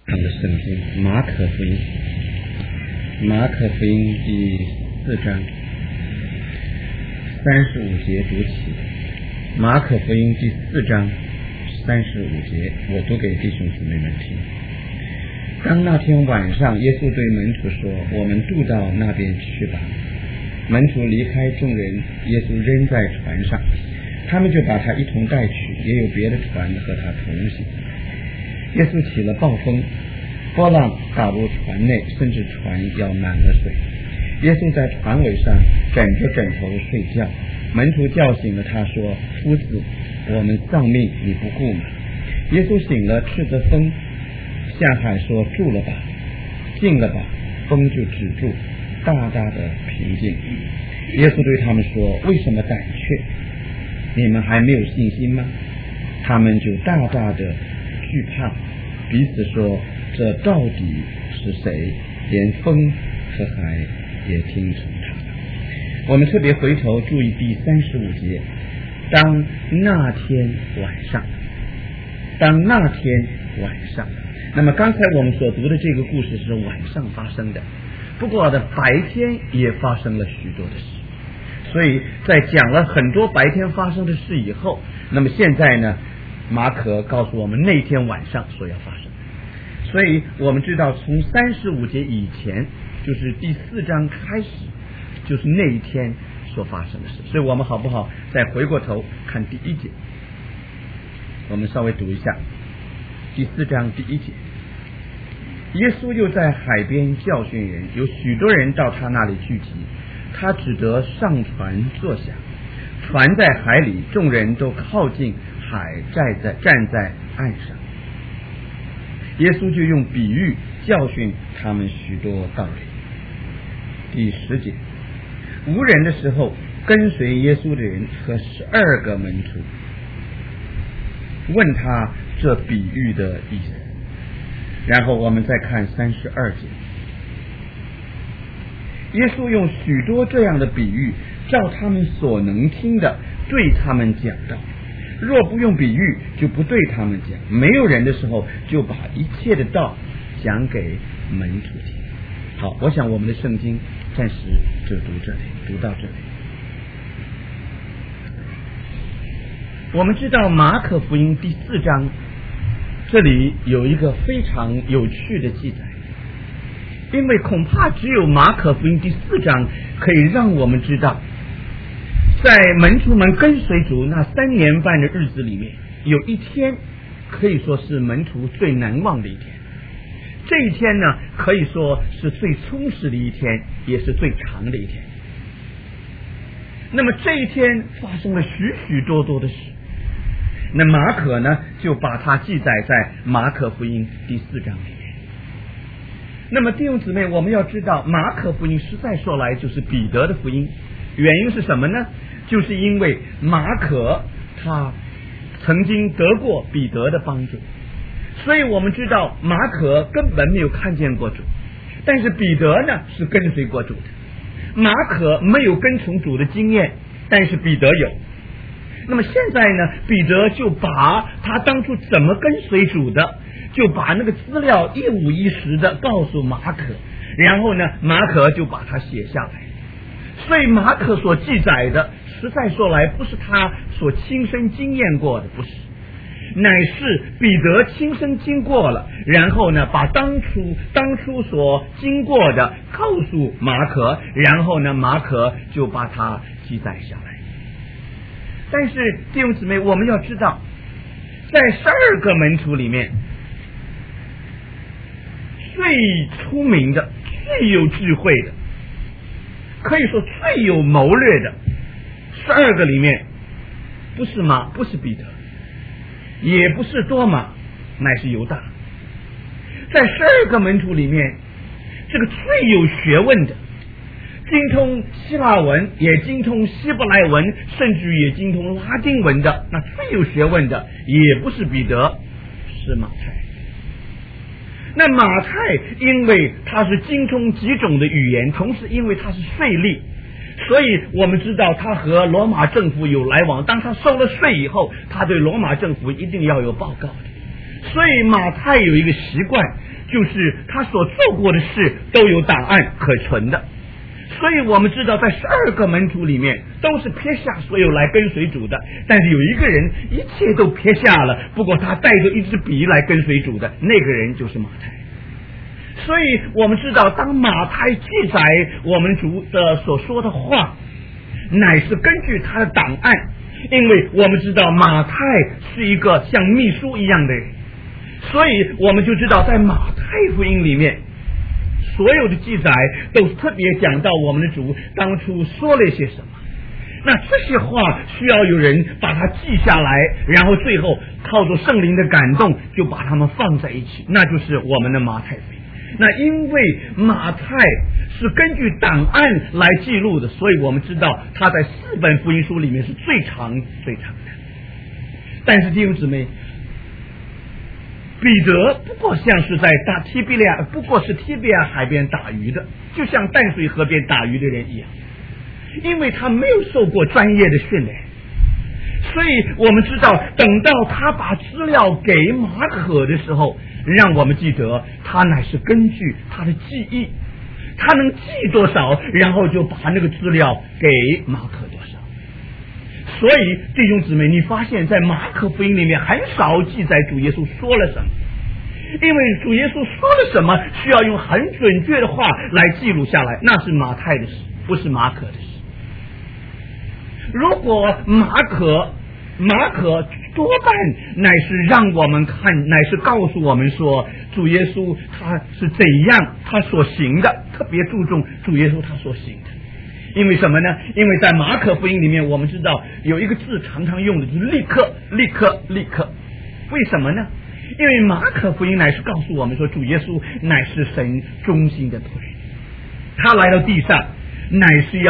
的圣经马可福音，马可福音第4章35节读起。马可福音第4章35节，我读给弟兄姊妹们听。当那天晚上，耶稣对门徒说：“我们渡到那边去吧。”门徒离开众人，耶稣扔在船上，他们就把他一同带去，也有别的船和他同行。耶稣起了暴风，波浪打入船内，甚至船要满了水。耶稣在船尾上枕着枕头睡觉，门徒叫醒了他说：“夫子，我们丧命，你不顾吗？”耶稣醒了，斥责风，下海说：“住了吧，静了吧。”风就止住，大大的平静。耶稣对他们说：“为什么胆怯？你们还没有信心吗？”他们就大大的惧怕，彼此说：“这到底是谁？连风和海也听从他。”我们特别回头注意第35节，当那天晚上，那么刚才我们所读的这个故事是晚上发生的，不过白天也发生了许多的事。所以在讲了很多白天发生的事以后，那么现在呢，马可告诉我们那天晚上所要发生的。所以我们知道从35节以前，就是第4章开始，就是那一天所发生的事。所以我们好不好再回过头看第1节，我们稍微读一下第4章第1节。耶稣又在海边教训人，有许多人到他那里聚集，他只得上船坐下，船在海里，众人都靠近海，站在岸上。耶稣就用比喻教训他们许多道理。第10节，无人的时候，跟随耶稣的人和12个门徒问他这比喻的意思。然后我们再看32节，耶稣用许多这样的比喻，照他们所能听的对他们讲道。若不用比喻，就不对他们讲。没有人的时候，就把一切的道讲给门徒听。好，我想我们的圣经暂时就读到这里。我们知道马可福音第4章这里有一个非常有趣的记载，因为恐怕只有马可福音第4章可以让我们知道，在门徒们跟随主那3年半的日子里面，有一天可以说是门徒最难忘的一天。这一天呢，可以说是最充实的一天，也是最长的一天。那么这一天发生了许许多多的事，那马可呢就把它记载在马可福音第4章里面。那么弟兄姊妹，我们要知道马可福音实在说来就是彼得的福音。原因是什么呢？就是因为马可他曾经得过彼得的帮助，所以我们知道马可根本没有看见过主，但是彼得呢是跟随过主的。马可没有跟从主的经验，但是彼得有。那么现在呢，彼得就把他当初怎么跟随主的，就把那个资料一五一十的告诉马可，然后呢，马可就把它写下来。所以马可所记载的，实在说来不是他所亲身经验过的，不是，乃是彼得亲身经过了，然后呢，把当初所经过的告诉马可，然后呢，马可就把它记载下来。但是弟兄姊妹，我们要知道，在12个门徒里面，最聪明的、最有智慧的，可以说最有谋略的12个里面，不是彼得，也不是多马，乃是犹大。在12个门徒里面，这个最有学问的，精通希腊文，也精通希伯来文，甚至也精通拉丁文的，那最有学问的也不是彼得，是马太。那马太因为他是精通几种的语言，同时因为他是税吏，所以我们知道他和罗马政府有来往。当他收了税以后，他对罗马政府一定要有报告的。所以马太有一个习惯， 就是他所做过的事都有档案可存的。所以我们知道在12个门徒里面都是撇下所有来跟随主的，但是有一个人一切都撇下了，不过他带着一支笔来跟随主的，那个人就是马太。所以我们知道当马太记载我们主的所说的话，乃是根据他的档案，因为我们知道马太是一个像秘书一样的人，所以我们就知道在马太福音里面所有的记载都特别讲到我们的主当初说了些什么。那这些话需要有人把它记下来，然后最后靠着圣灵的感动就把它们放在一起，那就是我们的马太福音。那因为马太是根据档案来记录的，所以我们知道他在4本福音书里面是最长的。但是弟兄姊妹，彼得不过像是在提比亚海边打鱼的，就像淡水河边打鱼的人一样，因为他没有受过专业的训练，所以我们知道等到他把资料给马可的时候，让我们记得他乃是根据他的记忆，他能记多少，然后就把那个资料给马可多少。所以弟兄姊妹，你发现在马可福音里面很少记载主耶稣说了什么，因为主耶稣说了什么需要用很准确的话来记录下来，那是马太的事，不是马可的事。如果马可多半乃是让我们看，乃是告诉我们说主耶稣他是怎样他所行的，特别注重主耶稣他所行的。因为什么呢？因为在马可福音里面我们知道有一个字常常用的就是立刻。为什么呢？因为马可福音乃是告诉我们说主耶稣乃是神忠心的仆人，他来到地上乃是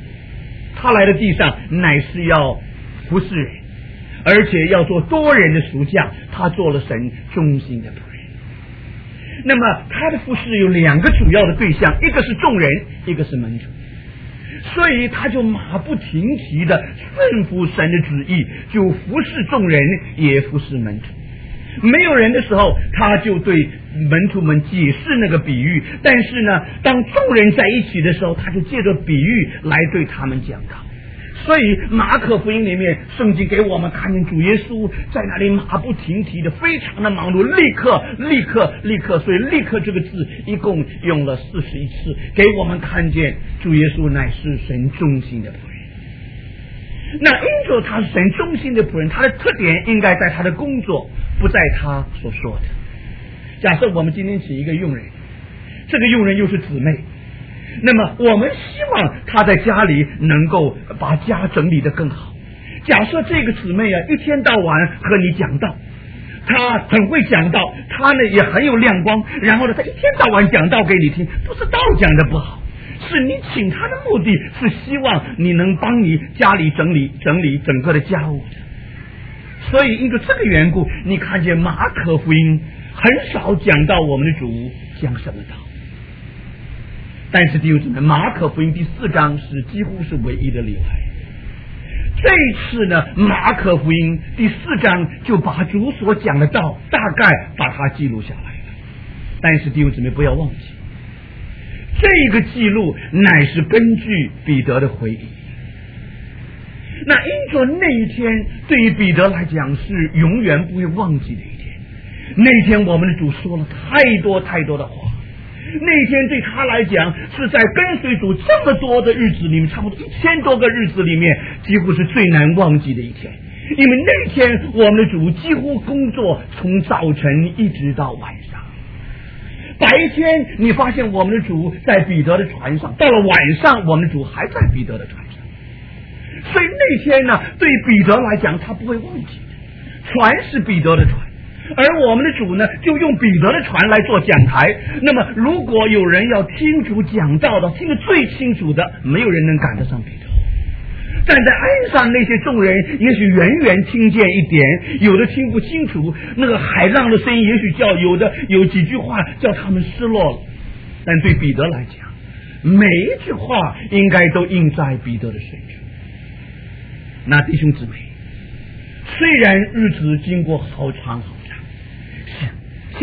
要服侍人，而且要做多人的赎价，他做了神忠心的仆人。那么他的服侍有2个主要的对象，一个是众人，一个是门徒，所以他就马不停蹄的顺服神的旨意，就服侍众人也服侍门徒。没有人的时候他就对门徒们解释那个比喻，但是呢当众人在一起的时候，他就借着比喻来对他们讲道。所以马可福音里面圣经给我们看见主耶稣在那里马不停蹄的非常的忙碌，立刻，所以立刻这个字一共用了41次，给我们看见主耶稣乃是神忠心的仆人。那因着他是神忠心的仆人，他的特点应该在他的工作，不在他所说的。假设我们今天请一个佣人，这个佣人又是姊妹，那么我们希望他在家里能够把家整理得更好。假设这个姊妹啊一天到晚和你讲道，他很会讲道，他呢也很有亮光，然后呢他一天到晚讲道给你听，不是道讲的不好，是你请他的目的是希望你能帮你家里整理整个的家务的。所以因着这个缘故，你看见马可福音很少讲到我们的主讲什么道。但是弟兄姊妹，马可福音第4章是几乎是唯一的例外。这一次呢，马可福音第4章就把主所讲的道大概把它记录下来了。但是弟兄姊妹不要忘记，这个记录乃是根据彼得的回忆。那因着那一天对于彼得来讲是永远不会忘记的一天，那天我们的主说了太多的话，那天对他来讲是在跟随主这么多的日子里面，差不多1000多个日子里面几乎是最难忘记的一天。因为那天我们的主几乎工作从早晨一直到晚上，白天你发现我们的主在彼得的船上，到了晚上我们的主还在彼得的船上，所以那天呢对彼得来讲他不会忘记的，船是彼得的船，而我们的主呢就用彼得的船来做讲台。那么如果有人要听主讲道的，听得最清楚的，没有人能赶得上彼得。站在岸上那些众人也许远远听见一点，有的听不清楚，那个海浪的声音也许有几句话叫他们失落了，但对彼得来讲，每一句话应该都印在彼得的身上。那弟兄姊妹，虽然日子经过好长，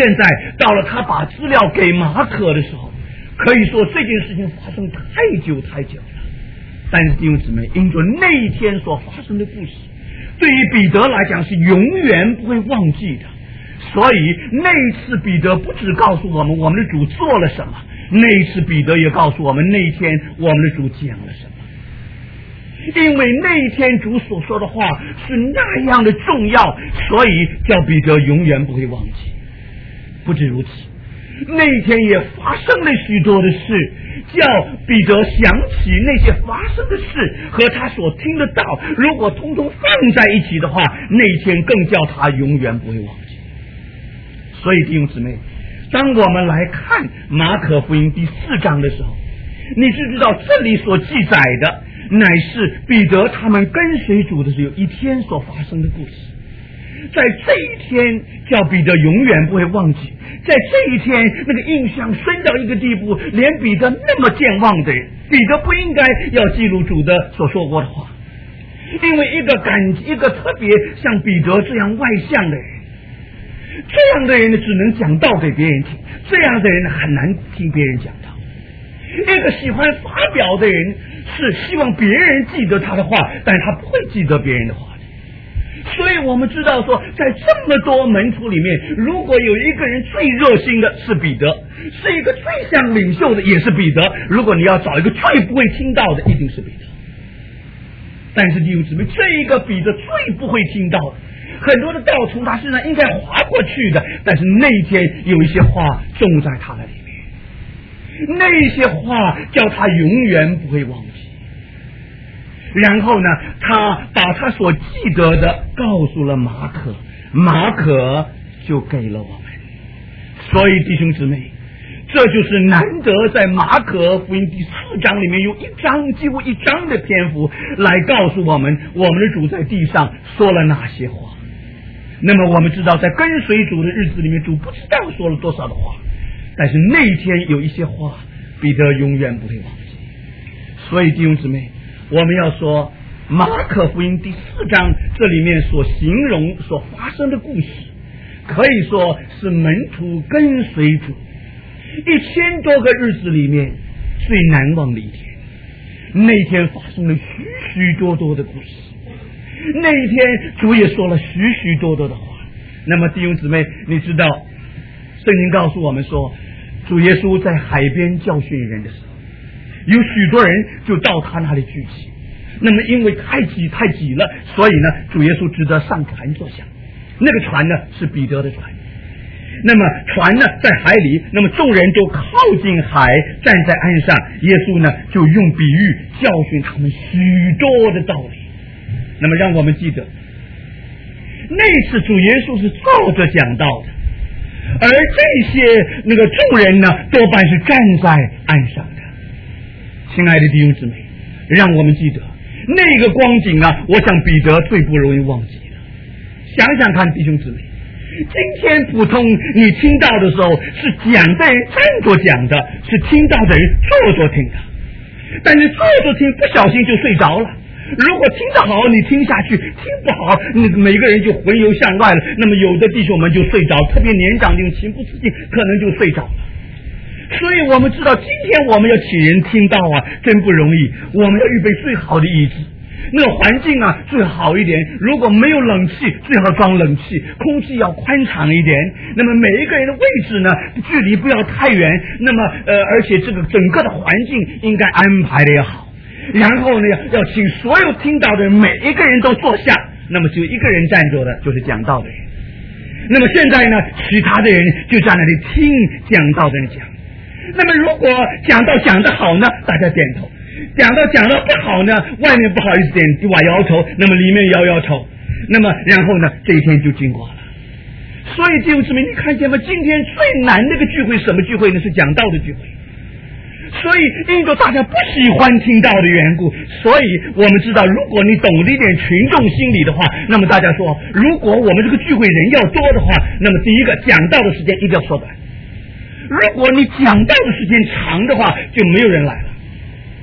现在到了他把资料给马可的时候，可以说这件事情发生太久太久了。但是弟兄姊妹，因着那一天所发生的故事，对于彼得来讲是永远不会忘记的。所以那一次彼得不只告诉我们我们的主做了什么，那一次彼得也告诉我们那一天我们的主讲了什么。因为那一天主所说的话是那样的重要，所以叫彼得永远不会忘记。不止如此，那一天也发生了许多的事，叫彼得想起那些发生的事和他所听得到，如果通通放在一起的话，那一天更叫他永远不会忘记。所以弟兄姊妹，当我们来看马可福音第4章的时候，你是知道这里所记载的乃是彼得他们跟随主的时候一天所发生的故事。在这一天叫彼得永远不会忘记，在这一天那个印象深到一个地步，连彼得那么健忘的人，彼得不应该要记录主的所说过的话。因为一个特别像彼得这样外向的人，这样的人呢只能讲道给别人听，这样的人很难听别人讲道。一个喜欢发表的人是希望别人记得他的话，但他不会记得别人的话的。所以我们知道说，在这么多门徒里面，如果有一个人最热心的是彼得，是一个最像领袖的也是彼得，如果你要找一个最不会听到的，一定是彼得。但是弟兄姊妹，这一个彼得最不会听到的，很多的道从他身上应该划过去的，但是那一天有一些话种在他的里面，那些话叫他永远不会忘记。然后呢，他把他所记得的告诉了马可，马可就给了我们。所以弟兄姊妹，这就是难得在马可福音第4章里面有几乎一章的篇幅来告诉我们，我们的主在地上说了哪些话。那么我们知道，在跟随主的日子里面，主不知道说了多少的话，但是那一天有一些话彼得永远不会忘记。所以弟兄姊妹，我们要说马可福音第4章这里面所形容所发生的故事，可以说是门徒跟随主1000多个日子里面最难忘的一天。那天发生了许许多多的故事，那一天主也说了许许多多的话。那么弟兄姊妹，你知道圣经告诉我们说，主耶稣在海边教训人的时候，有许多人就到他那里聚集。那么因为太挤了，所以呢主耶稣只得上船坐下。那个船呢是彼得的船。那么船呢在海里，那么众人都靠近海，站在岸上，耶稣呢就用比喻教训他们许多的道理。那么让我们记得，那次主耶稣是坐着讲道的，而这些那个众人呢多半是站在岸上的。亲爱的弟兄姊妹，让我们记得那个光景啊，我想彼得最不容易忘记了。想想看弟兄姊妹，今天普通你听到的时候是讲的人站着讲的，是听到的人坐着听的，但是坐着听不小心就睡着了。如果听得好你听下去，听不好你每个人就魂游向外了，那么有的弟兄们就睡着，特别年长的情不自禁可能就睡着了。所以我们知道今天我们要请人听到啊，真不容易。我们要预备最好的椅子，那个环境啊最好一点，如果没有冷气最好装冷气，空气要宽敞一点，那么每一个人的位置呢距离不要太远，那么而且这个整个的环境应该安排的也好，然后呢要请所有听到的人每一个人都坐下，那么只有一个人站着的就是讲道的人。那么现在呢其他的人就在那里听讲道的人讲。那么如果讲道讲得好呢，大家点头；讲得不好呢，外面不好意思点就把摇头，那么里面摇头。那么然后呢这一天就经过了。所以弟兄姊妹，你看见吗？今天最难的一个聚会什么聚会呢？是讲道的聚会。所以因着大家不喜欢听道的缘故，所以我们知道，如果你懂得一点群众心理的话，那么大家说，如果我们这个聚会人要多的话，那么第一个讲道的时间一定要缩短。如果你讲道的时间长的话，就没有人来了。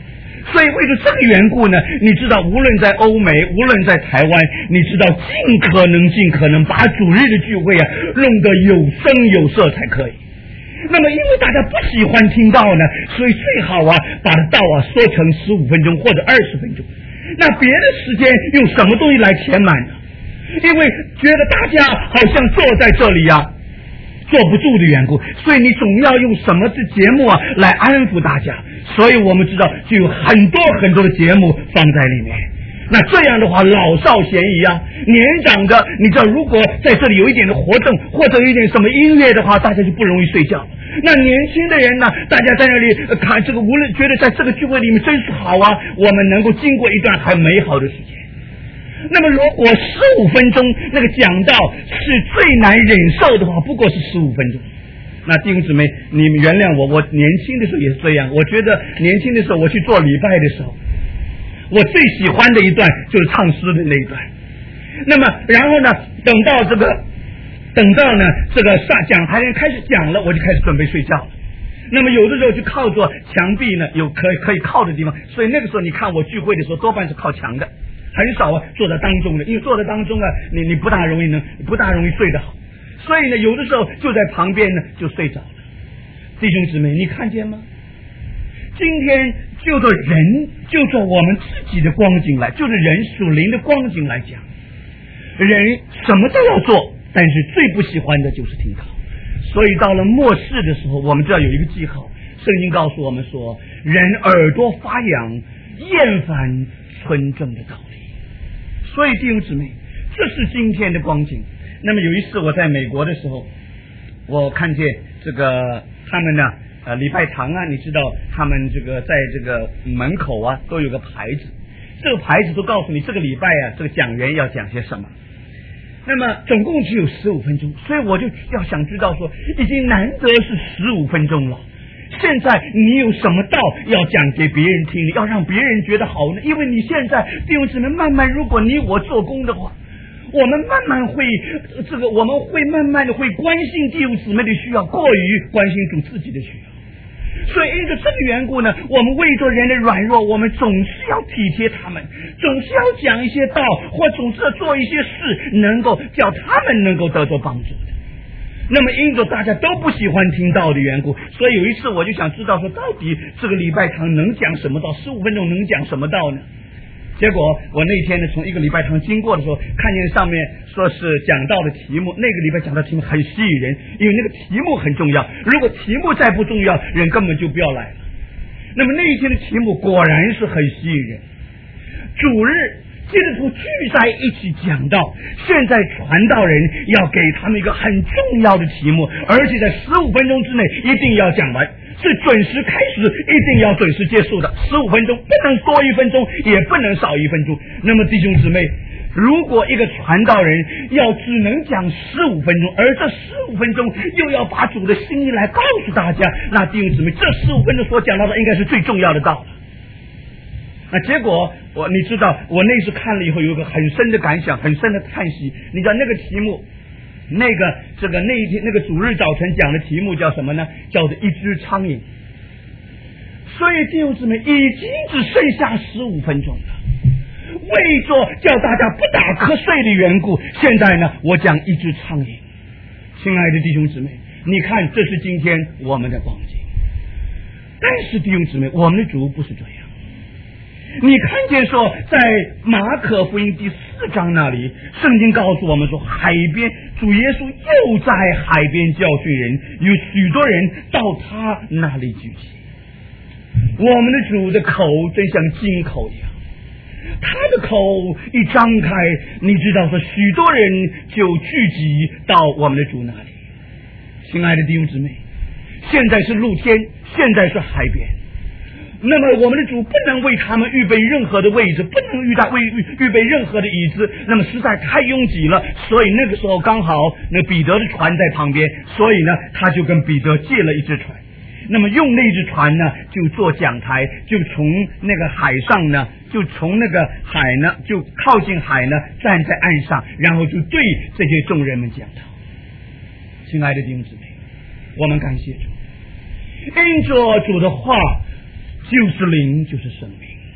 所以为了这个缘故呢，你知道无论在欧美无论在台湾，你知道尽可能把主日的聚会啊弄得有声有色才可以。那么因为大家不喜欢听道呢，所以最好啊把道啊说成15分钟或者20分钟。那别的时间用什么东西来填满呢？因为觉得大家好像坐在这里啊坐不住的缘故，所以你总要用什么的节目啊来安抚大家。所以我们知道就有很多的节目放在里面。那这样的话老少咸宜啊，年长的你知道如果在这里有一点的活动或者有一点什么音乐的话，大家就不容易睡觉。那年轻的人呢，大家在那里看这个，无论觉得在这个聚会里面真是好啊，我们能够经过一段很美好的时间。那么如果15分钟那个讲道是最难忍受的话，不过是15分钟。那弟兄姊妹，你们原谅我年轻的时候也是这样。我觉得年轻的时候我去做礼拜的时候，我最喜欢的一段就是唱诗的那一段。那么然后呢，等到呢这个上讲台人开始讲了，我就开始准备睡觉了。那么有的时候就靠着墙壁呢，有可以靠的地方，所以那个时候你看我聚会的时候多半是靠墙的，很少啊坐在当中的，因为坐在当中啊你不大容易睡得好，所以呢有的时候就在旁边呢就睡着了。弟兄姊妹，你看见吗？今天就着我们自己的光景来，就是人属灵的光景来讲，人什么都要做，但是最不喜欢的就是听道。所以到了末世的时候，我们知道有一个记号，圣经告诉我们说，人耳朵发痒，厌烦纯正的道理。所以弟兄姊妹，这是今天的光景。那么有一次我在美国的时候，我看见这个他们呢礼拜堂啊，你知道他们这个在这个门口啊都有个牌子，这个牌子都告诉你这个礼拜啊这个讲员要讲些什么。那么总共只有15分钟，所以我就要想知道说，已经难得是15分钟了，现在你有什么道要讲给别人听，要让别人觉得好呢？因为你现在弟兄姊妹慢慢，如果你我做工的话，我们慢慢会慢慢的会关心弟兄姊妹的需要，过于关心主自己的需要。所以因着这个缘故呢，我们为着人的软弱，我们总是要体贴他们，总是要讲一些道，或总是要做一些事，能够叫他们能够得到帮助的。那么因着大家都不喜欢听道的缘故，所以有一次我就想知道说，到底这个礼拜堂能讲什么道，15分钟能讲什么道呢？结果我那天呢从一个礼拜堂经过的时候，看见上面说是讲道的题目，那个礼拜讲道题目很吸引人，因为那个题目很重要，如果题目再不重要，人根本就不要来了。那么那一天的题目果然是很吸引人，主日基督徒聚在一起讲道，现在传道人要给他们一个很重要的题目，而且在15分钟之内一定要讲完，是准时开始，一定要准时结束的，15分钟，不能多1分钟，也不能少1分钟。那么弟兄姊妹，如果一个传道人要只能讲15分钟，而这15分钟又要把主的心意来告诉大家，那弟兄姊妹，这15分钟所讲到的应该是最重要的道了。那结果你知道我那时看了以后有个很深的感想，很深的叹息。你知道那个题目，那一天那个主日早晨讲的题目叫什么呢？叫做一只苍蝇。所以弟兄姊妹，已经只剩下15分钟了，为着叫大家不打瞌睡的缘故，现在呢我讲一只苍蝇。亲爱的弟兄姊妹，你看这是今天我们的光景。但是弟兄姊妹，我们的主不是这样。你看见说在马可福音第4章那里，圣经告诉我们说，海边主耶稣又在海边教训人，有许多人到他那里聚集。我们的主的口真像金口一样，他的口一张开，你知道说许多人就聚集到我们的主那里。亲爱的弟兄姊妹，现在是露天，现在是海边，那么我们的主不能为他们预备任何的位置，不能预备任何的椅子，那么实在太拥挤了。所以那个时候刚好那彼得的船在旁边，所以呢他就跟彼得借了一只船，那么用那只船呢就做讲台，就从那个海上呢，就从那个海呢就靠近海呢，站在岸上，然后就对这些众人们讲道。亲爱的弟兄姊妹，我们感谢主，因着主的话就是灵，就是生命。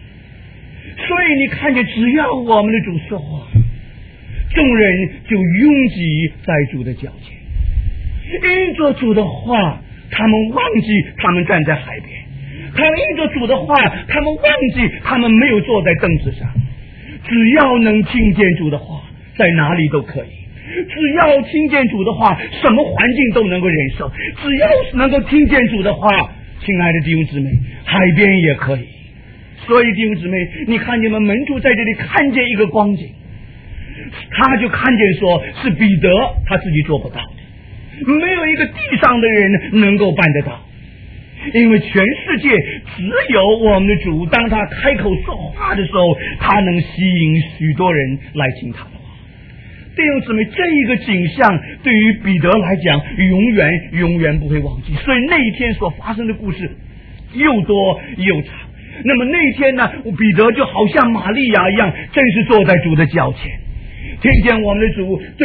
所以你看见，只要我们的主说话，众人就拥挤在主的脚前，因着主的话，他们忘记他们站在海边，他们因着主的话，他们忘记他们没有坐在凳子上。只要能听见主的话，在哪里都可以。只要听见主的话，什么环境都能够忍受。只要能够听见主的话，亲爱的弟兄姊妹，海边也可以。所以弟兄姊妹，你看你们门徒在这里看见一个光景，他就看见说是彼得他自己做不到的，没有一个地上的人能够办得到。因为全世界只有我们的主，当他开口说话的时候，他能吸引许多人来听他的话。弟兄姊妹，这一个景象对于彼得来讲永远不会忘记。所以那一天所发生的故事又多又长。那么那一天呢，彼得就好像玛利亚一样，正是坐在主的脚前，听见我们的主听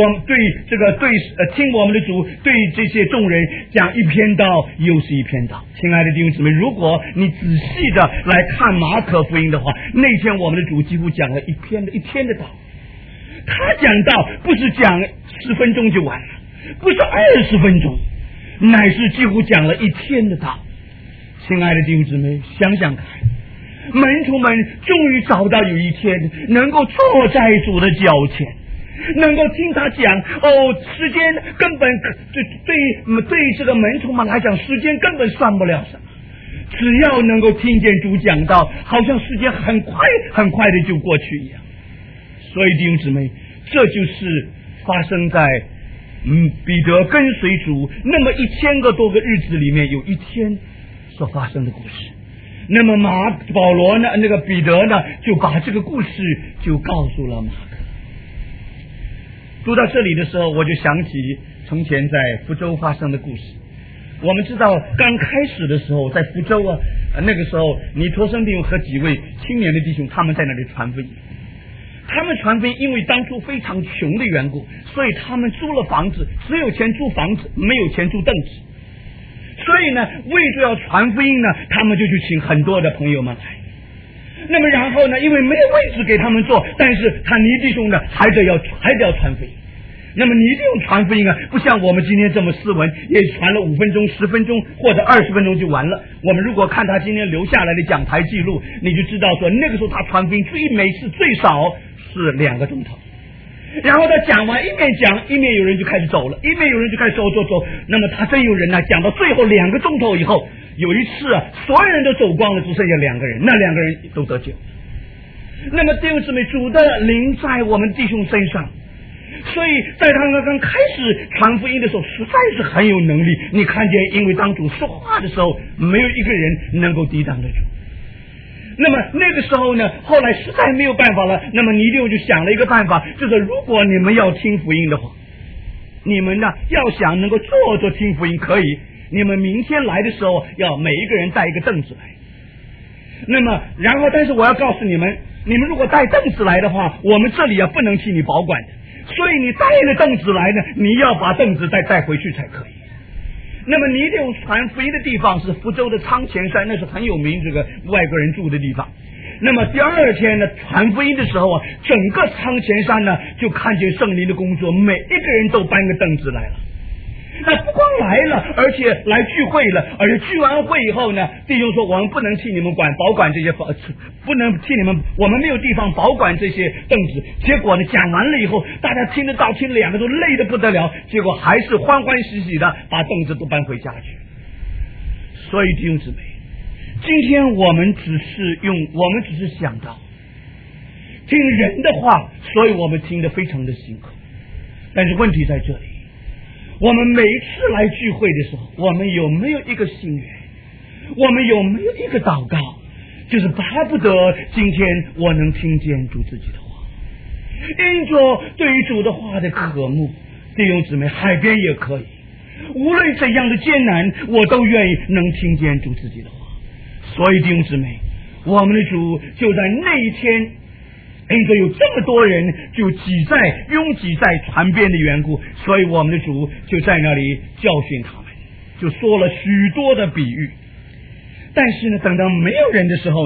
我们的主对这些众人讲一篇道又是一篇道。亲爱的弟兄姊妹，如果你仔细的来看马可福音的话，那天我们的主几乎讲了一天的道。他讲道不是讲10分钟就完了，不是20分钟，乃是几乎讲了一天的道。亲爱的弟兄姊妹，想想看，门徒们终于找到有一天能够坐在主的脚前，能够听他讲。时间根本对这个门徒们来讲，时间根本算不了什么。只要能够听见主讲道，好像时间很快的就过去一样。所以弟兄姊妹，这就是发生在彼得跟随主那么1000个多个日子里面有一天所发生的故事。那么保罗呢，那个彼得呢，就把这个故事就告诉了马可。读到这里的时候，我就想起从前在福州发生的故事。我们知道刚开始的时候在福州那个时候尼托生弟兄和几位青年的弟兄，他们在那里传福音。他们传福音，因为当初非常穷的缘故，所以他们租了房子，只有钱租房子，没有钱租凳子。所以呢，为着要传福音呢，他们就去请很多的朋友们来。那么然后呢，因为没有位置给他们坐，但是他尼弟兄呢还得要传福音。那么尼弟兄传福音不像我们今天这么斯文，也传了5分钟、10分钟或者20分钟就完了。我们如果看他今天留下来的讲台记录，你就知道说那个时候他传福音每次最少是2个钟头。然后他讲完，一面讲一面有人就开始走了，一面有人就开始走。那么他真有人呢，讲到最后2个钟头以后，有一次所有人都走光了，只剩下2个人，那2个人都得救。那么弟兄姊妹，主的灵在我们弟兄身上，所以在他们刚开始传福音的时候，实在是很有能力。你看见，因为当主说话的时候，没有一个人能够抵挡得住。那么那个时候呢，后来实在没有办法了，那么尼弟兄就想了一个办法，就是如果你们要听福音的话，你们呢要想能够坐听福音可以，你们明天来的时候要每一个人带一个凳子来。那么然后但是我要告诉你们如果带凳子来的话，我们这里不能替你保管的，所以你带了凳子来呢，你要把凳子再带回去才可以。那么尼弟兄传福音的地方是福州的仓前山，那是很有名这个外国人住的地方。那么第2天呢，传福音的时候整个仓前山呢就看见圣灵的工作，每一个人都搬个凳子来了。那不光来了，而且来聚会了，而且聚完会以后呢，弟兄说我们不能替你们保管这些，不能替你们，我们没有地方保管这些凳子。结果呢，讲完了以后，大家听得到，听2个都累得不得了，结果还是欢欢喜喜的把凳子都搬回家去。所以弟兄姊妹，今天我们只是想到听人的话，所以我们听得非常的辛苦。但是问题在这里，我们每一次来聚会的时候，我们有没有一个心愿？我们有没有一个祷告，就是巴不得今天我能听见主自己的话，因着对于主的话的渴慕。弟兄姊妹，海边也可以，无论怎样的艰难，我都愿意能听见主自己的话。所以弟兄姊妹，我们的主就在那一天，因着有这么多人就拥挤在船边的缘故，所以我们的主就在那里教训他们，就说了许多的比喻。但是呢，等到没有人的时候呢，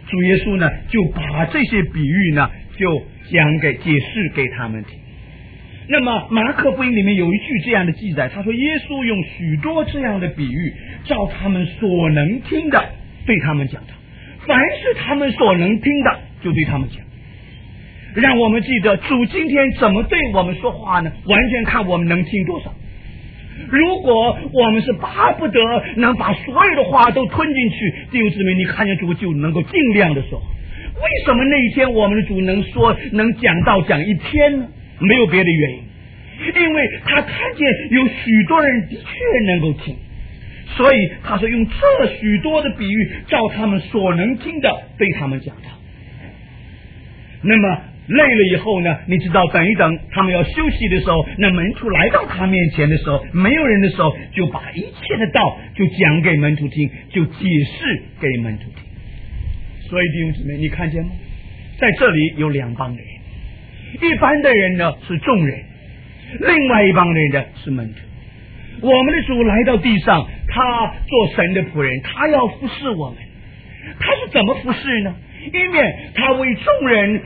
主耶稣呢就把这些比喻呢就解释给他们听。那么马可福音里面有一句这样的记载，他说耶稣用许多这样的比喻，照他们所能听的对他们讲的，凡是他们所能听的就对他们讲。让我们记得主今天怎么对我们说话呢？完全看我们能听多少。如果我们是巴不得能把所有的话都吞进去，弟兄姊妹，你看见主就能够尽量的说。为什么那一天我们的主能讲道讲一天呢？没有别的原因，因为他看见有许多人的确能够听，所以他说用这许多的比喻，照他们所能听的对他们讲道。那么累了以后呢，你知道等一等他们要休息的时候，那门徒来到他面前的时候，没有人的时候，就把一切的道就讲给门徒听，就解释给门徒听。所以弟兄姊妹，你看见吗？在这里有两帮人，一般的人呢是众人，另外一帮人呢是门徒。我们的主来到地上，他做神的仆人，他要服侍我们。他是怎么服侍呢？一面他为众人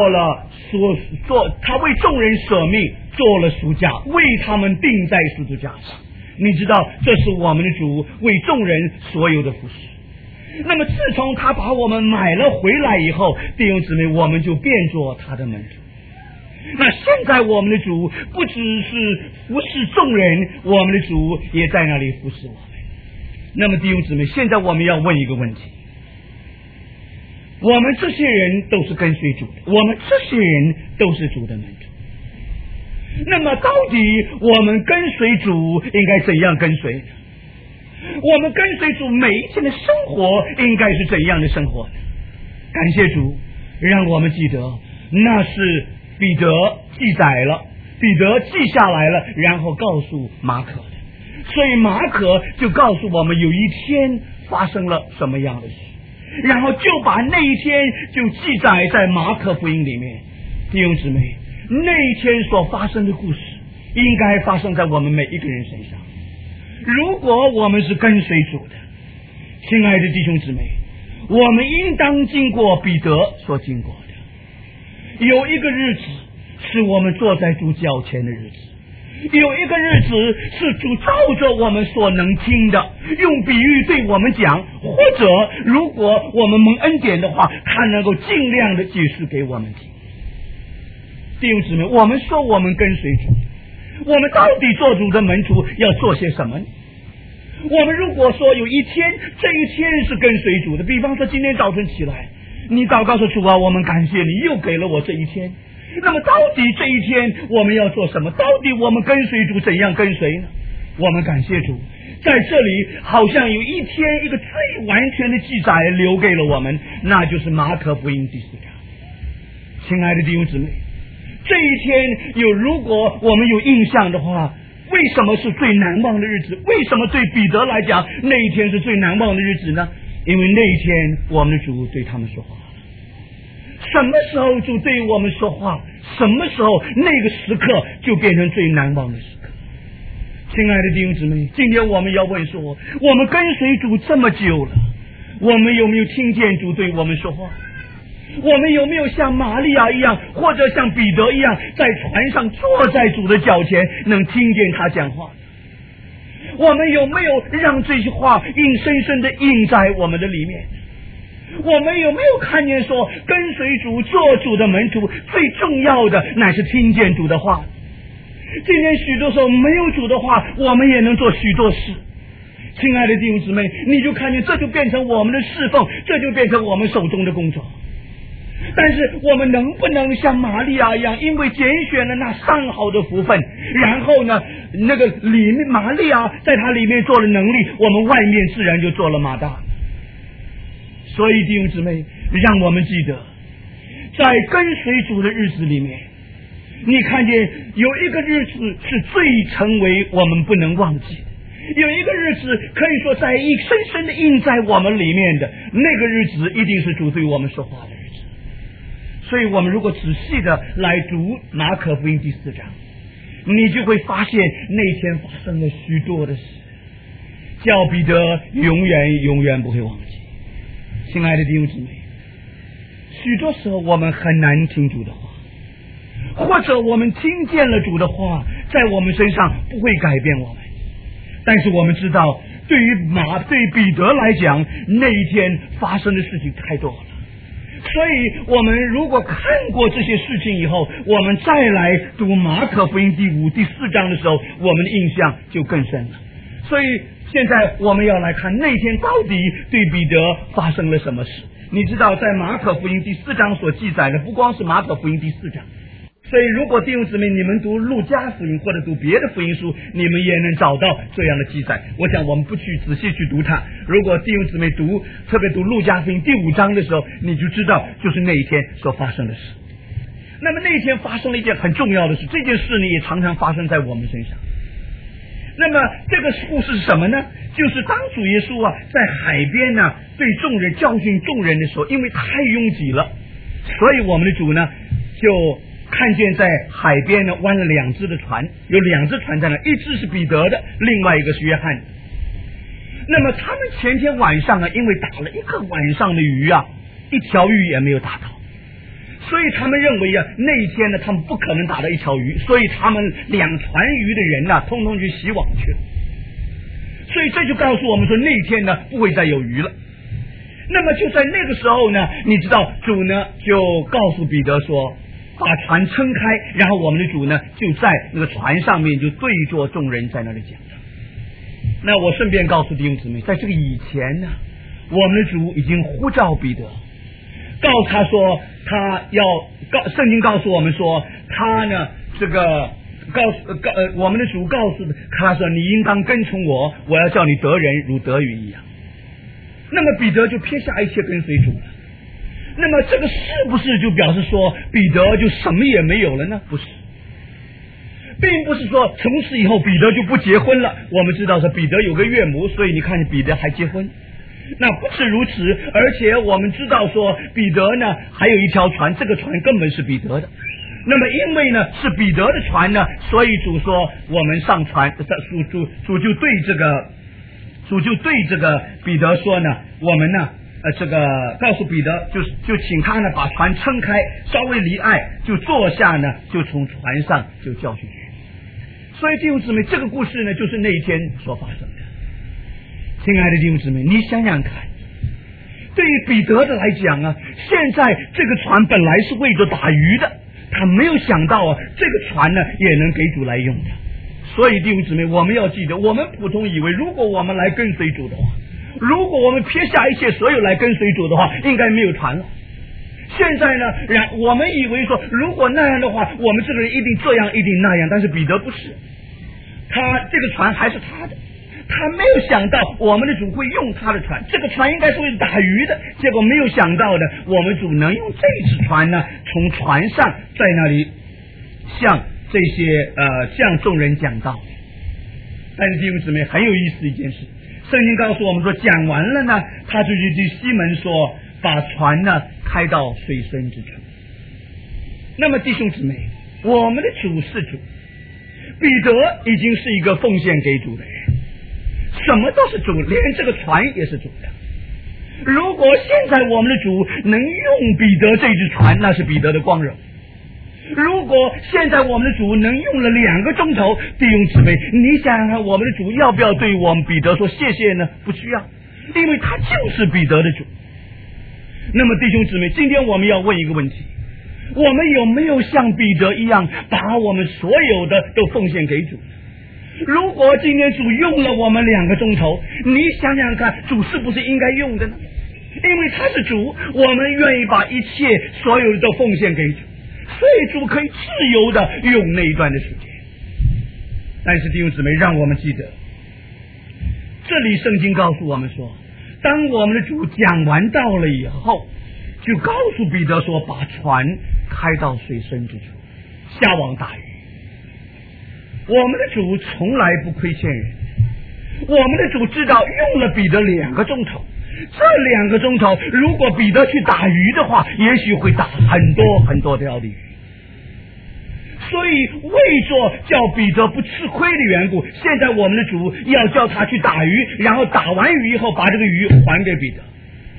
他为众人舍命，做了赎价，为他们钉在十字架上。你知道这是我们的主为众人所有的服侍。那么自从他把我们买了回来以后，弟兄姊妹，我们就变作他的门徒。那现在我们的主不只是服侍众人，我们的主也在那里服侍我们。那么弟兄姊妹，现在我们要问一个问题，我们这些人都是跟随主的，我们这些人都是主的门徒。那么到底我们跟随主应该怎样跟随呢？我们跟随主每一天的生活应该是怎样的生活呢？感谢主，让我们记得那是彼得记载了，彼得记下来了，然后告诉马可的。所以马可就告诉我们有一天发生了什么样的事，然后就把那一天就记载在马可福音里面。弟兄姊妹，那一天所发生的故事应该发生在我们每一个人身上。如果我们是跟随主的，亲爱的弟兄姊妹，我们应当经过彼得所经过的。有一个日子是我们坐在主脚前的日子，有一个日子是主照着我们所能听的，用比喻对我们讲，或者如果我们蒙恩典的话，他能够尽量的解释给我们听。弟兄姊妹，我们说我们跟随主，我们到底做主的门徒要做些什么呢？我们如果说有一天，这一天是跟随主的，比方说今天早晨起来，你祷告说主啊，我们感谢你又给了我这一天。那么到底这一天我们要做什么？到底我们跟随主怎样跟随呢？我们感谢主，在这里好像有一天一个最完全的记载留给了我们，那就是马可福音第4章。亲爱的弟兄姊妹，这一天如果我们有印象的话，为什么是最难忘的日子？为什么对彼得来讲那一天是最难忘的日子呢？因为那一天我们的主对他们说话。什么时候主对我们说话，什么时候那个时刻就变成最难忘的时刻。亲爱的弟兄姊妹，今天我们要问说，我们跟随主这么久了，我们有没有听见主对我们说话？我们有没有像玛利亚一样，或者像彼得一样，在船上坐在主的脚前，能听见他讲话？我们有没有让这些话硬生生的印在我们的里面？我们有没有看见说，跟随主做主的门徒最重要的乃是听见主的话？今天许多时候没有主的话，我们也能做许多事。亲爱的弟兄姊妹，你就看见这就变成我们的侍奉，这就变成我们手中的工作。但是我们能不能像玛利亚一样，因为拣选了那上好的福分，然后呢，那个里面玛利亚在他里面做了能力，我们外面自然就做了马大。所以弟兄姊妹，让我们记得，在跟随主的日子里面，你看见有一个日子是最成为我们不能忘记的，有一个日子可以说在深深的印在我们里面的，那个日子一定是主对我们说话的日子。所以我们如果仔细的来读马可福音第4章，你就会发现那天发生了许多的事，叫彼得永远不会忘记。亲爱的弟兄姊妹， 许多时候我们很难听主的话，或者我们听见了主的话，在我们身上不会改变我们。但是我们知道，对于彼得来讲，那一天发生的事情太多了。所以我们如果看过这些事情以后，我们再来读马可福音第5、第4章的时候，我们的印象就更深了。所以现在我们要来看那天到底对彼得发生了什么事。你知道，在马可福音第4章所记载的，不光是马可福音第4章，所以如果弟兄姊妹你们读路加福音或者读别的福音书，你们也能找到这样的记载。我想我们不去仔细去读它，如果弟兄姊妹特别读路加福音第5章的时候，你就知道就是那一天所发生的事。那么那一天发生了一件很重要的事，这件事呢也常常发生在我们身上。那么这个故事是什么呢？就是当主耶稣在海边呢对众人教训众人的时候，因为太拥挤了，所以我们的主呢就看见在海边呢弯了2只的船，有2只船在那，一只是彼得的，另外一个是约翰。那么他们前天晚上因为打了一个晚上的鱼一条鱼也没有打到，所以他们认为那一天呢他们不可能打到一条鱼，所以他们2船鱼的人通通去洗网去了。所以这就告诉我们说，那一天呢不会再有鱼了。那么就在那个时候呢，你知道主呢就告诉彼得说，把船撑开，然后我们的主呢就在那个船上面就对着众人在那里讲的。那我顺便告诉弟兄姊妹，在这个以前呢，我们的主已经呼召彼得，告诉他说圣经告诉我们说，他呢我们的主告诉他说，你应当跟从我，我要叫你得人如得鱼一样。那么彼得就撇下一切跟随主了。那么这个是不是就表示说彼得就什么也没有了呢？不是，并不是说从此以后彼得就不结婚了。我们知道说彼得有个岳母，所以你看彼得还结婚。那不止如此，而且我们知道说彼得呢还有一条船，这个船根本是彼得的。那么因为呢是彼得的船呢，所以主说我们上船，主就对这个彼得说呢，我们呢告诉彼得，就请他呢把船撑开，稍微离岸，就坐下呢，就从船上就教训去。所以弟兄姊妹，这个故事呢就是那一天所发生的。亲爱的弟兄姊妹，你想想看，对于彼得的来讲现在这个船本来是为着打鱼的，他没有想到这个船呢也能给主来用的。所以弟兄姊妹，我们要记得，我们普通以为如果我们来跟随主的话，如果我们撇下一切所有来跟随主的话，应该没有船了。现在呢我们以为说如果那样的话，我们这个人一定这样一定那样，但是彼得不是，他这个船还是他的，他没有想到我们的主会用他的船，这个船应该是为了打鱼的，结果没有想到的，我们主能用这只船呢，从船上在那里向这些向众人讲道。但是弟兄姊妹，很有意思的一件事，圣经告诉我们说，讲完了呢，他就去对西门说，把船呢开到水深之处。那么弟兄姊妹，我们的主是主，彼得已经是一个奉献给主的人，什么都是主，连这个船也是主的。如果现在我们的主能用彼得这只船，那是彼得的光荣。如果现在我们的主能用了2个钟头，弟兄姊妹，你想想看，我们的主要不要对我们彼得说谢谢呢？不需要，因为他就是彼得的主。那么弟兄姊妹，今天我们要问一个问题，我们有没有像彼得一样把我们所有的都奉献给主？如果今天主用了我们2个钟头，你想想看，主是不是应该用的呢？因为他是主，我们愿意把一切所有的都奉献给主，所以主可以自由的用那一段的时间。但是弟兄姊妹，让我们记得，这里圣经告诉我们说，当我们的主讲完道了以后，就告诉彼得说，把船开到水深之处，下网打鱼。我们的主从来不亏欠人，我们的主知道用了彼得2个钟头，这2个钟头如果彼得去打鱼的话，也许会打很多很多条的鱼。所以为着叫彼得不吃亏的缘故，现在我们的主要叫他去打鱼，然后打完鱼以后把这个鱼还给彼得。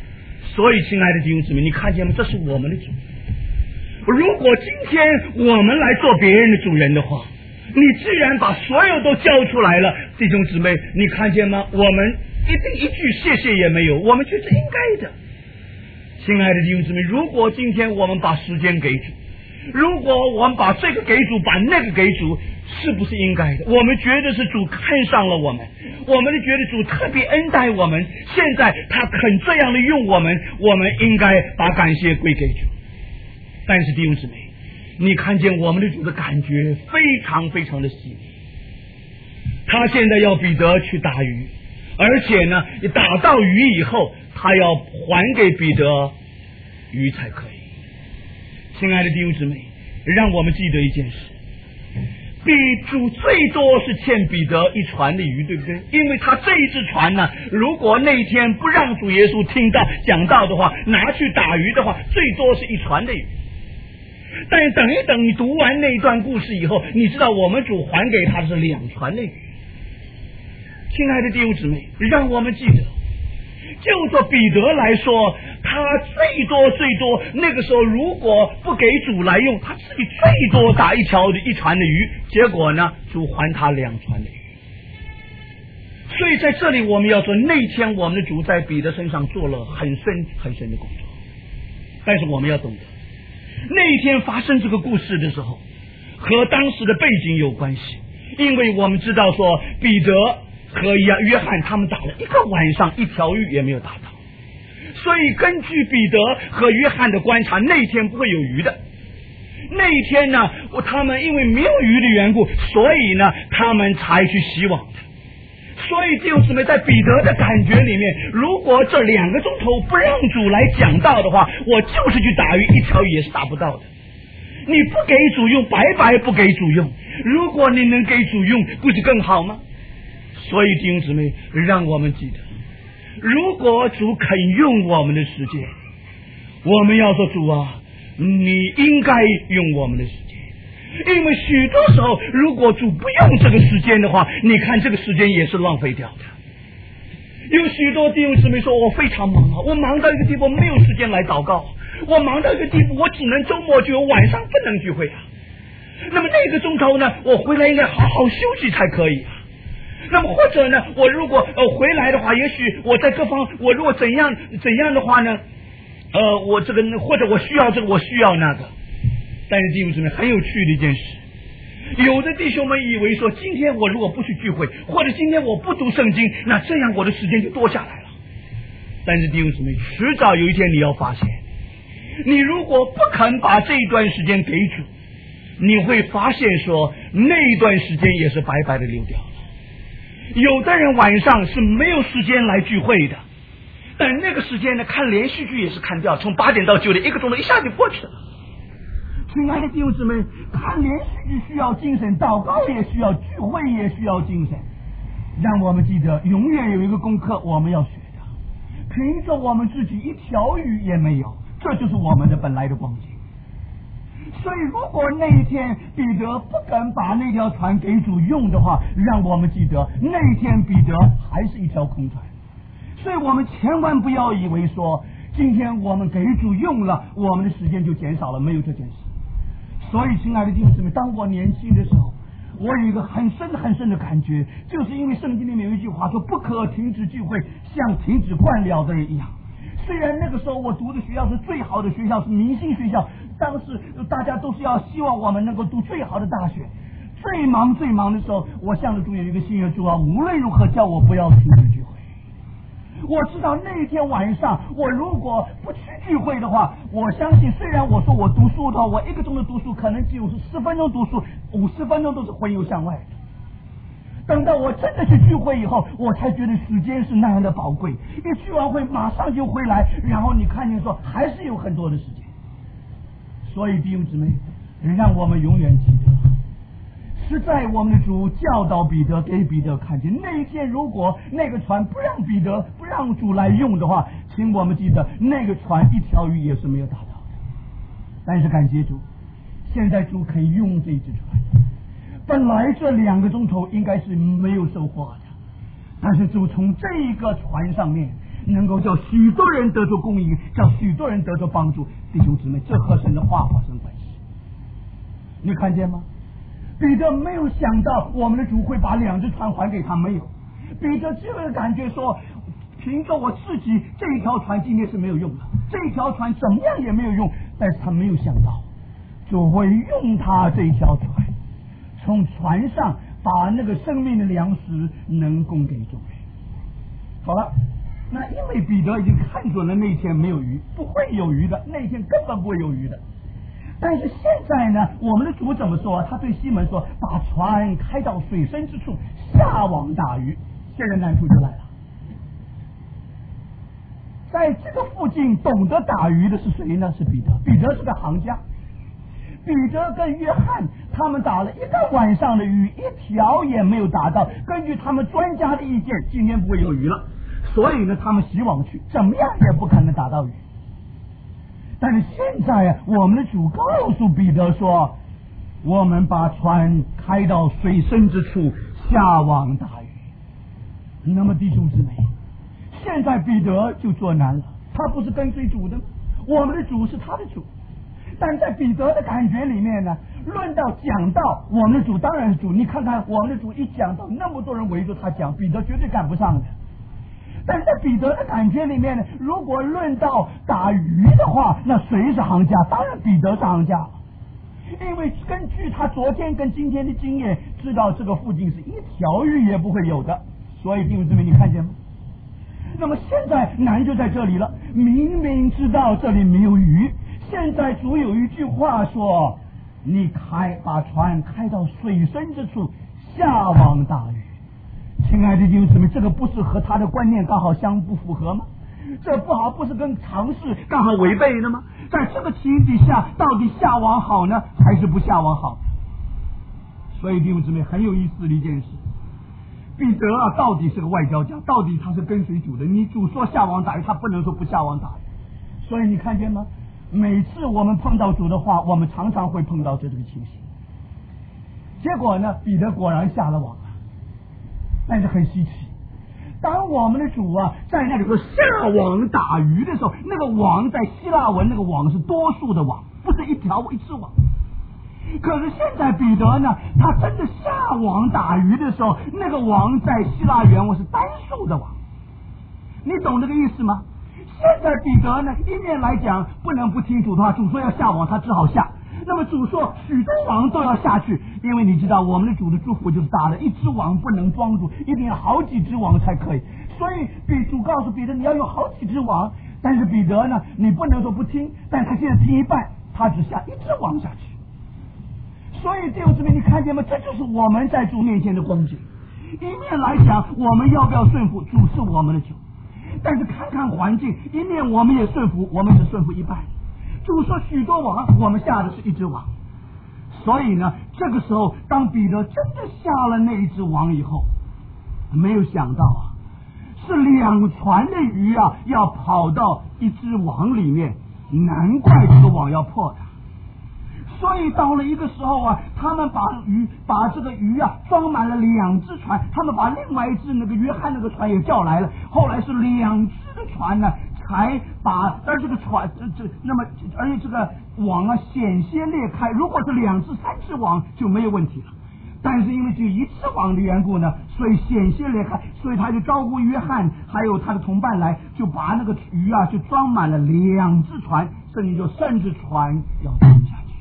所以亲爱的弟兄姊妹，你看见吗？这是我们的主。如果今天我们来做别人的主人的话，你既然把所有都交出来了，弟兄姊妹，你看见吗？我们一定一句谢谢也没有，我们觉得应该的。亲爱的弟兄姊妹，如果今天我们把时间给主，如果我们把这个给主，把那个给主，是不是应该的？我们觉得是主看上了我们，我们觉得主特别恩待我们，现在他肯这样的用我们，我们应该把感谢归给主。但是弟兄姊妹，你看见我们的主的感觉非常非常的细腻，他现在要彼得去打鱼，而且呢打到鱼以后，他要还给彼得鱼才可以。亲爱的弟兄姊妹，让我们记得一件事，比主最多是欠彼得一船的鱼，对不对？因为他这一只船呢，如果那一天不让主耶稣听到讲道的话，拿去打鱼的话，最多是一船的鱼。但是等一等，你读完那一段故事以后，你知道我们主还给他的是2船的鱼。亲爱的弟兄姊妹，让我们记得，就做彼得来说，他最多那个时候如果不给主来用，他自己最多打一船的鱼，结果呢主还他2船的鱼。所以在这里我们要说，那天我们的主在彼得身上做了很深很深的工作。但是我们要懂得，那一天发生这个故事的时候和当时的背景有关系，因为我们知道说彼得和约翰他们打了一个晚上，一条鱼也没有打到，所以根据彼得和约翰的观察，那天不会有鱼的。那一天呢，他们因为没有鱼的缘故，所以呢他们才去洗网的。所以弟兄姊妹，在彼得的感觉里面，如果这2个钟头不让主来讲道的话，我就是去打鱼，一条鱼也是打不到的。你不给主用，白白不给主用，如果你能给主用，不是更好吗？所以弟兄姊妹，让我们记得，如果主肯用我们的时间，我们要说主啊，你应该用我们的时间。因为许多时候，如果主不用这个时间的话，你看这个时间也是浪费掉的。有许多弟兄姊妹说，我非常忙啊，我忙到一个地步没有时间来祷告，我忙到一个地步我只能周末聚会，晚上不能聚会啊。那么那个钟头呢，我回来应该好好休息才可以啊。那么或者呢，我如果回来的话，也许我在各方，我如果怎样的话呢，我这个或者我需要这个，我需要那个。但是弟兄姊妹，很有趣的一件事，有的弟兄们以为说，今天我如果不去聚会，或者今天我不读圣经，那这样我的时间就多下来了。但是弟兄姊妹，迟早有一天你要发现，你如果不肯把这一段时间给主，你会发现说那一段时间也是白白的溜掉了。有的人晚上是没有时间来聚会的，但那个时间呢，看连续剧也是看掉，从8点到9点，1个钟头一下就过去了。亲爱的弟兄姊妹，看连续剧需要精神，祷告也需要，聚会也需要精神。让我们记得，永远有一个功课我们要学的，凭着我们自己一条鱼也没有，这就是我们的本来的光景。所以如果那一天彼得不敢把那条船给主用的话，让我们记得那一天彼得还是一条空船。所以我们千万不要以为说今天我们给主用了，我们的时间就减少了，没有这件事。所以亲爱的弟兄姊妹，当我年轻的时候，我有一个很深的感觉，就是因为圣经里面有一句话说，不可停止聚会，像停止灌了的人一样。虽然那个时候我读的学校是最好的学校，是明星学校，当时大家都是要希望我们能够读最好的大学。最忙的时候，我向着主有一个心愿，主啊，无论如何叫我不要停止聚会。我知道那天晚上我如果不去聚会的话，我相信虽然我说我读书的话，我1个钟头读书可能只有10分钟读书，50分钟都是魂游向外的。等到我真的去聚会以后，我才觉得时间是那样的宝贵。一聚完会马上就回来，然后你看见说还是有很多的时间。所以弟兄姊妹，让我们永远记得，是在我们的主教导彼得，给彼得看见，那一天如果那个船不让主来用的话，请我们记得那个船一条鱼也是没有打到的。但是感谢主，现在主可以用这只船。本来这2个钟头应该是没有收获的，但是主从这个船上面能够叫许多人得着供应，叫许多人得着帮助。弟兄姊妹，这和神的话发生关系。你看见吗？彼得没有想到我们的主会把2只船还给他，没有。彼得只有感觉说，凭着我自己这一条船今天是没有用的，这一条船怎么样也没有用。但是他没有想到主会用他这一条船，从船上把那个生命的粮食能供给众人。好了，那因为彼得已经看准了那一天没有鱼，不会有鱼的，那一天根本不会有鱼的。但是现在呢，我们的主怎么说？他对西门说，把船开到水深之处，下网打鱼。现在难处就来了，在这个附近懂得打鱼的是谁呢？是彼得。彼得是个行家，彼得跟约翰他们打了1个晚上的鱼，1条也没有打到。根据他们专家的意见，今天不会有鱼了，所以呢，他们洗网去，怎么样也不可能打到鱼。但是现在我们的主告诉彼得说，我们把船开到水深之处，下网打鱼。那么弟兄姊妹，现在彼得就做难了，他不是跟随主的吗？我们的主是他的主，但在彼得的感觉里面呢，论到讲道，我们的主当然是主。你看看我们的主一讲道，那么多人围着他讲，彼得绝对赶不上的。但是在彼得的感觉里面呢，如果论到打鱼的话，那谁是行家？当然彼得是行家，因为根据他昨天跟今天的经验，知道这个附近是1条鱼也不会有的。所以弟兄姊妹，你看见吗？那么现在难就在这里了，明明知道这里没有鱼，现在主有一句话说，你把船开到水深之处，下网打鱼。亲爱的弟兄姊妹，这个不是和他的观念刚好相不符合吗？这不是跟常识刚好违背的吗？在这个情形底下，到底下网好呢，还是不下网好？所以弟兄姊妹，很有意思的一件事，彼得啊，到底是个外交家，到底他是跟随主的。你主说下网打鱼，他不能说不下网打鱼。所以你看见吗？每次我们碰到主的话，我们常常会碰到这个情形。结果呢，彼得果然下了网了。但是很稀奇，当我们的主啊在那里说下网打鱼的时候，那个网在希腊文那个网是多数的网，不是1只网。可是现在彼得呢，他真的下网打鱼的时候，那个网在希腊原文是单数的网。你懂这个意思吗？现在彼得呢，一面来讲不能不听主的话，主说要下网，他只好下。那么主说许多网都要下去，因为你知道我们的主的祝福就是大的，1只网不能装住，一定要好几只网才可以。所以主告诉彼得，你要有好几只网。但是彼得呢，你不能说不听，但他现在听一半，他只下1只网下去。所以弟兄姊妹，你看见吗？这就是我们在主面前的光景。一面来讲，我们要不要顺服？主是我们的主。但是看看环境，一面我们也顺服，我们只顺服一半。主说许多网，我们下的是1只网。所以呢，这个时候当彼得真的下了那1只网以后，没有想到啊，是2船的鱼啊要跑到1只网里面，难怪这个网要破的。所以到了一个时候啊，他们把这个鱼啊装满了2只船，他们把另外1只那个约翰那个船也叫来了，后来是2只的船呢才把这个船而且这个网啊险些裂开，如果是2只3只网就没有问题了，但是因为只有1只网的缘故呢，所以险些裂开，所以他就招呼约翰还有他的同伴来，就把那个鱼啊就装满了2只船，甚至就3只船要沉下去。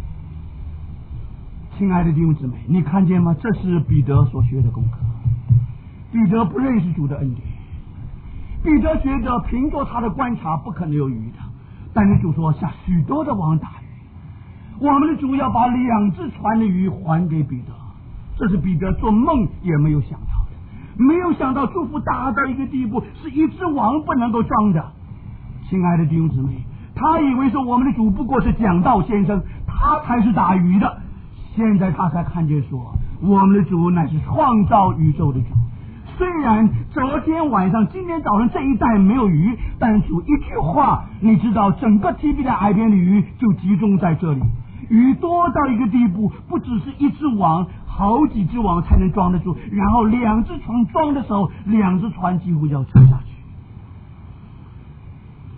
亲爱的弟兄姊妹，你看见吗？这是彼得所学的功课。彼得不认识主的恩典，彼得觉得凭着他的观察不可能有鱼的，但是主说下许多的网打鱼。我们的主要把2只船的鱼还给彼得，这是彼得做梦也没有想到的。没有想到祝福大到一个地步，是1只网不能够装的。亲爱的弟兄姊妹，他以为说我们的主不过是讲道先生，他才是打鱼的。现在他才看见说，我们的主乃是创造宇宙的主。虽然昨天晚上今天早上这一带没有鱼，但主一句话，你知道整个TB的海边的鱼就集中在这里。鱼多到一个地步，不只是1只网，好几只网才能装得住，然后2只船装的时候，2只船几乎要沉下去。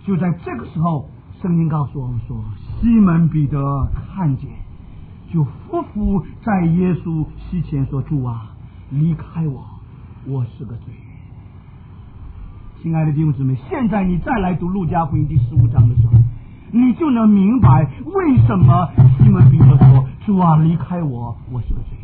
就在这个时候，圣经告诉我们说，西门彼得看见，就匍匐在耶稣膝前说，主啊，离开我，我是个罪人。亲爱的弟兄姊妹，现在你再来读路加福音第15章的时候，你就能明白为什么西门彼得说，主啊，离开我，我是个罪人。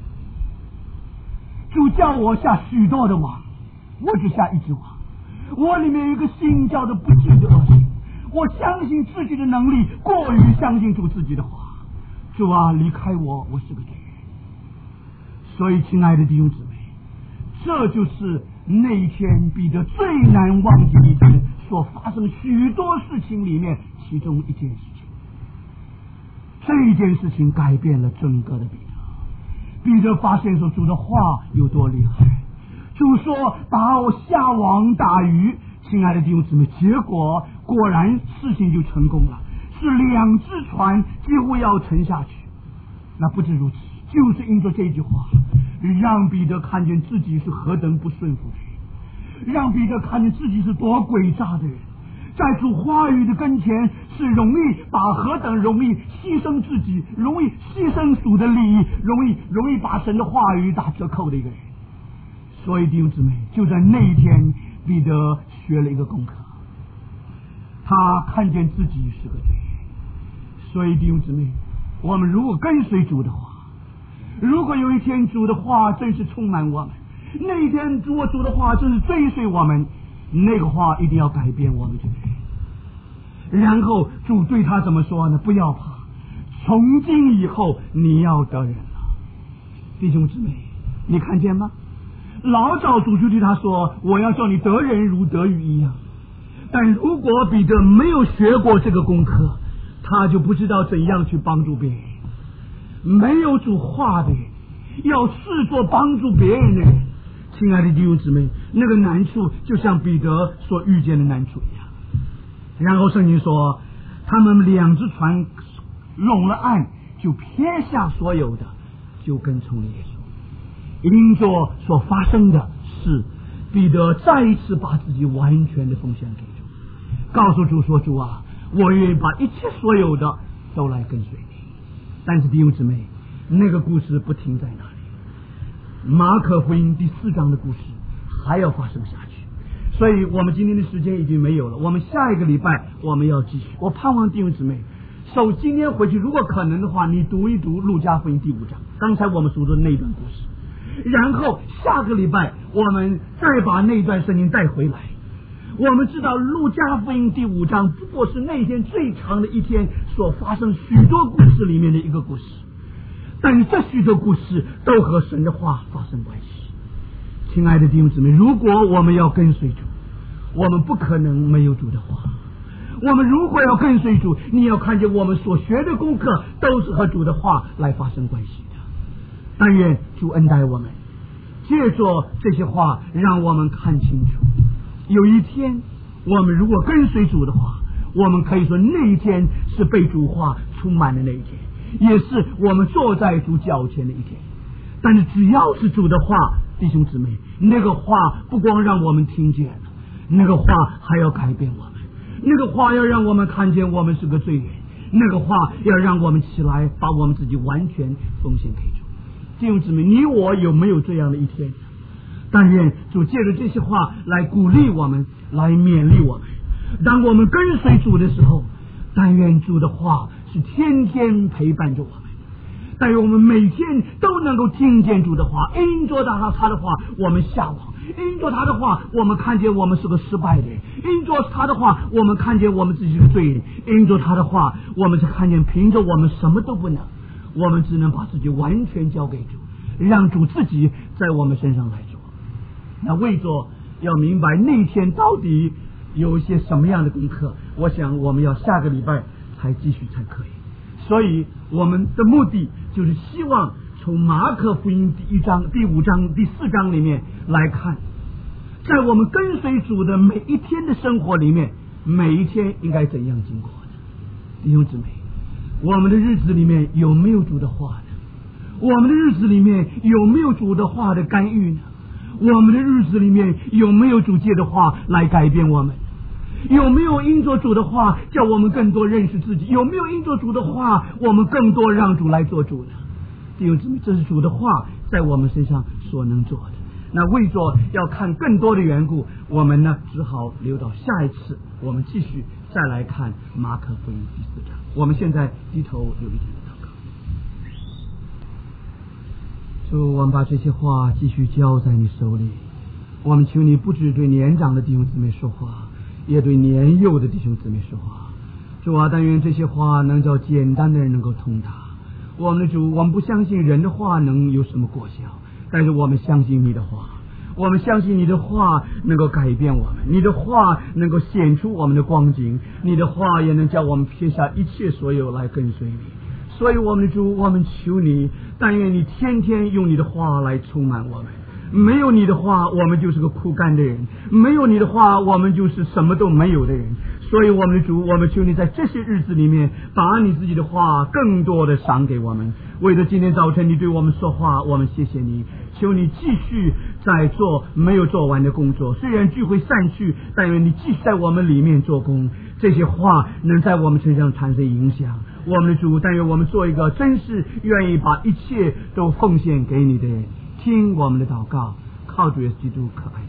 主叫我下许多的网，我只下一只网。我里面有一个心叫做不敬的恶心，我相信自己的能力过于相信主自己的话。主啊，离开我，我是个罪人。所以亲爱的弟兄姊妹，这就是那一天彼得最难忘记一天所发生许多事情里面其中一件事情。这一件事情改变了整个的彼得。彼得发现说，主的话有多厉害。主说把我下网打鱼，亲爱的弟兄姊妹，结果果然事情就成功了，是2只船几乎要沉下去。那不止如此，就是因着这句话，让彼得看见自己是何等不顺服的人，让彼得看见自己是多诡诈的人，在主话语的跟前是容易把何等容易牺牲自己，容易牺牲主的利益，容易把神的话语打折扣的一个人。所以弟兄姊妹，就在那一天，彼得学了一个功课，他看见自己是个罪人。所以弟兄姊妹，我们如果跟随主的话，如果有一天主的话真是充满我们，那一天主的话真是追随我们，那个话一定要改变我们这个人。然后主对他怎么说呢？不要怕，从今以后你要得人了。弟兄姊妹，你看见吗？老早主就对他说，我要叫你得人如得鱼一样。但如果彼得没有学过这个功课，他就不知道怎样去帮助别人。没有主话的人，要试着帮助别人的人，亲爱的弟兄姊妹，那个难处就像彼得所遇见的难处一样。然后圣经说，他们2只船拢了岸，就撇下所有的，就跟从了耶稣。因着所发生的事，彼得再一次把自己完全的奉献给主，告诉主说，主啊，我愿意把一切所有的都来跟随你。但是弟兄姊妹，那个故事不停在那里，马可福音第4章的故事还要发生下去。所以我们今天的时间已经没有了，我们下一个礼拜我们要继续。我盼望弟兄姊妹今天回去，如果可能的话，你读一读路加福音第5章，刚才我们说的那段故事，然后下个礼拜我们再把那段圣经带回来。我们知道路加福音第5章不过是那天最长的一天所发生许多故事里面的一个故事，但是这许多故事都和神的话发生关系。亲爱的弟兄姊妹，如果我们要跟随主，我们不可能没有主的话。我们如果要跟随主，你要看见我们所学的功课都是和主的话来发生关系的。但愿主恩待我们，借着这些话让我们看清楚，有一天我们如果跟随主的话，我们可以说那一天是被主话充满的那一天，也是我们坐在主脚前的一天。但是只要是主的话，弟兄姊妹，那个话不光让我们听见了，那个话还要改变我们，那个话要让我们看见我们是个罪人，那个话要让我们起来把我们自己完全奉献给主。弟兄姊妹，你我有没有这样的一天？但愿主借着这些话来鼓励我们，来勉励我们。当我们跟随主的时候，但愿主的话是天天陪伴着我们，但愿我们每天都能够听见主的话，因着他的话我们下网，因着他的话我们看见我们是个失败的人，因着他的话我们看见我们自己是个罪人，因着他的话我们就看见凭着我们什么都不能，我们只能把自己完全交给主，让主自己在我们身上来做。那为着要明白那天到底有一些什么样的功课，我想我们要下个礼拜才继续才可以。所以我们的目的就是希望从马可福音第1章、第5章、第4章里面来看，在我们跟随主的每一天的生活里面，每一天应该怎样经过的。弟兄姊妹，我们的日子里面有没有主的话呢？我们的日子里面有没有主的话的干预呢？我们的日子里面有没有主借的话来改变我们？ 有没有因着主的话叫我们更多认识自己？有没有因着主的话我们更多让主来做主呢？弟兄姊妹，这是主的话在我们身上所能做的。那为着要看更多的缘故，我们呢只好留到下一次，我们继续再来看马可福音第4章。我们现在低头有一点的祷告。主，我们把这些话继续交在你手里，我们求你不只对年长的弟兄姊妹说话，也对年幼的弟兄姊妹说话。主啊，但愿这些话能叫简单的人能够通达。我们的主，我们不相信人的话能有什么果效，但是我们相信你的话，我们相信你的话能够改变我们，你的话能够显出我们的光景，你的话也能叫我们撇下一切所有来跟随你。所以我们的主，我们求你，但愿你天天用你的话来充满我们。没有你的话，我们就是个枯干的人；没有你的话，我们就是什么都没有的人。所以我们的主，我们求你在这些日子里面，把你自己的话更多的赏给我们。为了今天早晨你对我们说话，我们谢谢你，求你继续在做没有做完的工作。虽然聚会散去，但愿你继续在我们里面做工，这些话能在我们身上产生影响。我们的主，但愿我们做一个真是愿意把一切都奉献给你的人。听我们的祷告，靠主耶稣基督可爱。